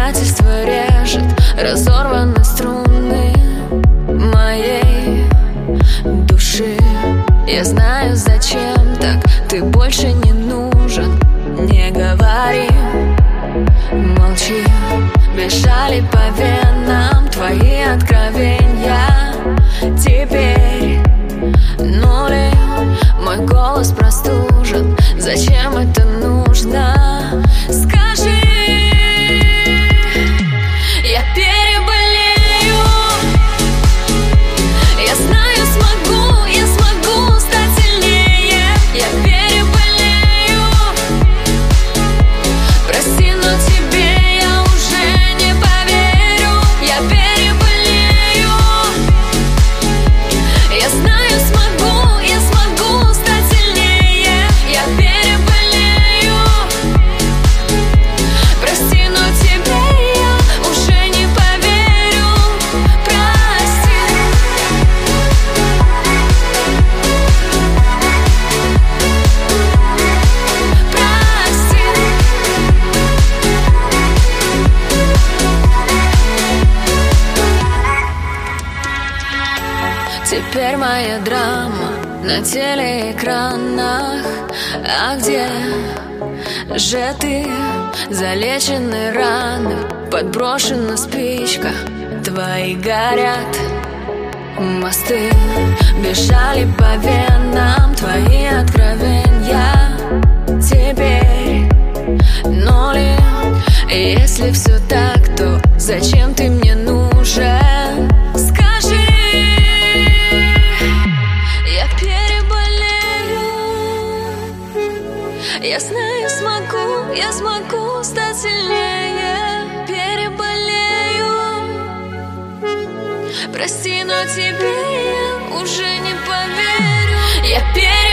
предательство режет, разорваны струны моей души. Я знаю, зачем так, ты больше не нужен. Не говори, молчи. Бежали по венам твои откровения. Теперь нули, мой голос простужен. Зачем это нужно? Скажи. Я переболею. Я знаю, я смогу стать сильнее. Я переболею. Прости, но тебе я уже не поверю. Я переболею. Я знаю, я смогу стать сильнее. Я переболею. Прости, но тебе я уже не поверю. Прости. Прости. Теперь моя драма на телеэкранах. А где же ты? Залечены раны, подброшена спичка. Твои горят мосты. Бежали по венам твои откровения. Теперь нули. Если все так, то зачем ты мне нужен? Скажи. Я переболею. Я знаю, я смогу стать сильнее. Переболею. Прости, но тебе я уже не поверю. Я переболею.